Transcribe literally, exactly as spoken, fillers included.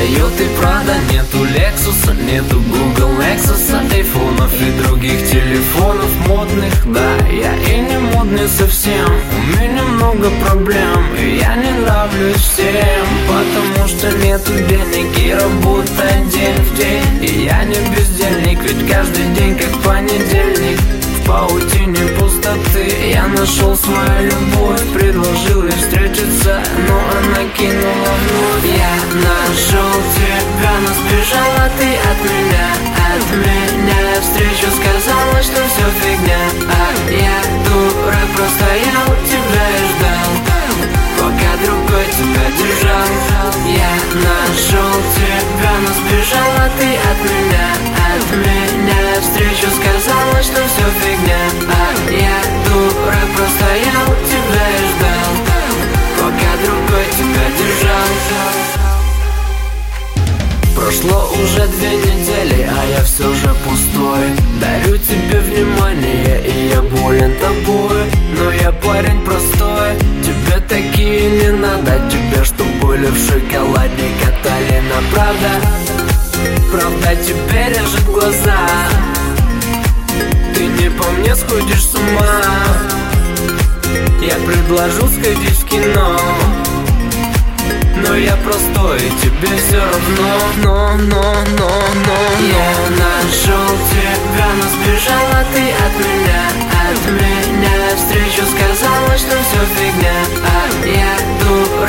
Тойоты Прада, нету Лексуса, нету Google Nexus, айфонов и других телефонов модных. Да, я и не модный совсем, у меня много проблем, и я не нравлюсь всем, потому что нету денег и работаю день в день. И я не бездельник, ведь каждый день как понедельник. В паутине пустоты я нашел свою любовь, предложил ей встретиться, но она кинула вновь. Я нашел тебя, но сбежала ты от меня, от меня. Встречу сказала, что все фигня, а я дурак, просто я у тебя и ждал, пока другой тебя держал. Я нашел тебя, но сбежала ты от меня, от меня. Встречу сказала, что все фигня, а я дурак, просто я у тебя и ждал, пока другой тебя держал. Прошло уже две недели, а я все же пустой. Дарю тебе внимание, и я болен тобой, но я парень простой. Тебе такие не надо, тебе что были в шоколаде катали на правда. Правда тебе режет глаза, ты не по мне сходишь с ума. Я предложу сходить в кино, но я простой, и тебе все равно. Но, но, но, но я нашел тебя, но сбежала ты от меня, от меня. Встречу сказала, что все фигня, а я дурак.